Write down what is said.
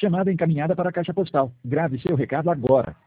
Chamada encaminhada para a caixa postal. Grave seu recado agora.